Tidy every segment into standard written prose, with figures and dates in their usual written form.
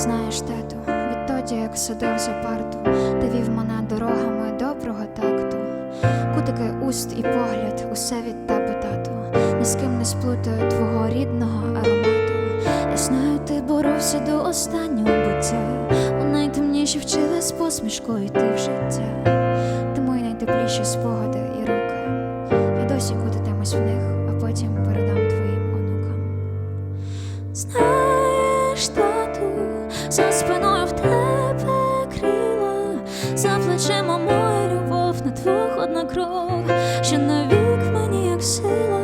Знаєш, тату, відтоді, як садив за парту, ти вів мене дорогами доброго такту. Кутики уст і погляд, усе від тебе, тату. Ні з ким не сплутаю твого рідного аромату. Я знаю, ти боровся до останнього буття. У найтемніші вчили з посмішкою йти в життя. Ти мої найтепліші спогади і руки. Я досі кутатимусь в них, а потім передам твоїм онукам. Знаєш, тату, за спиною в тебе крила, за плечима моя любов на двох одна кров, що навік мені як сила.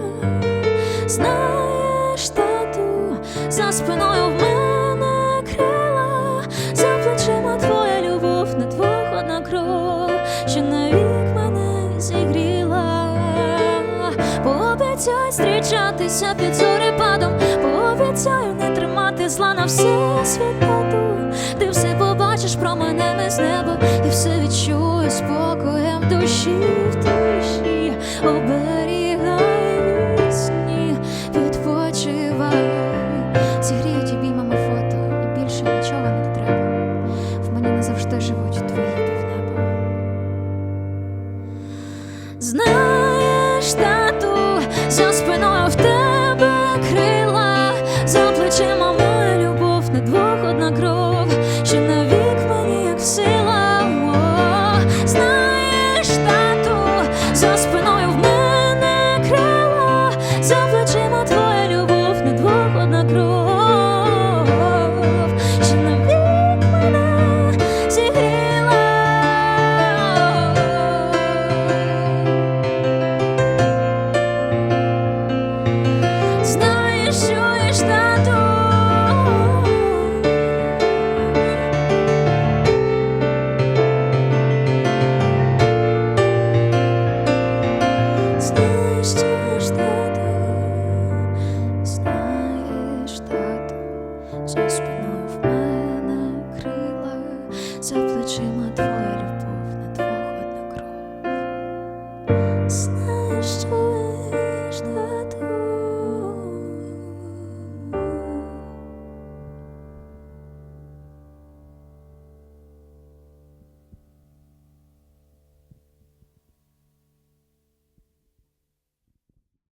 Знаєш, тату, за спиною в мене крила, за плечима твоя любов на двох одна кров, що навік мене зігріла. Пообіцяй зустрічатися під зорепадом, пообіцяю не тримати зла на все світ, тату. Ти все побачиш променями з неба, і все відчую спокоєм душі в душі. Оберігай від сні, відпочивай, зігріють обіймами фото, і більше нічого не треба. В мені назавжди живуть твої півнеба. Знаєш, тату, за спиною в тебе крила, за плечима моя любов на двох одна кров,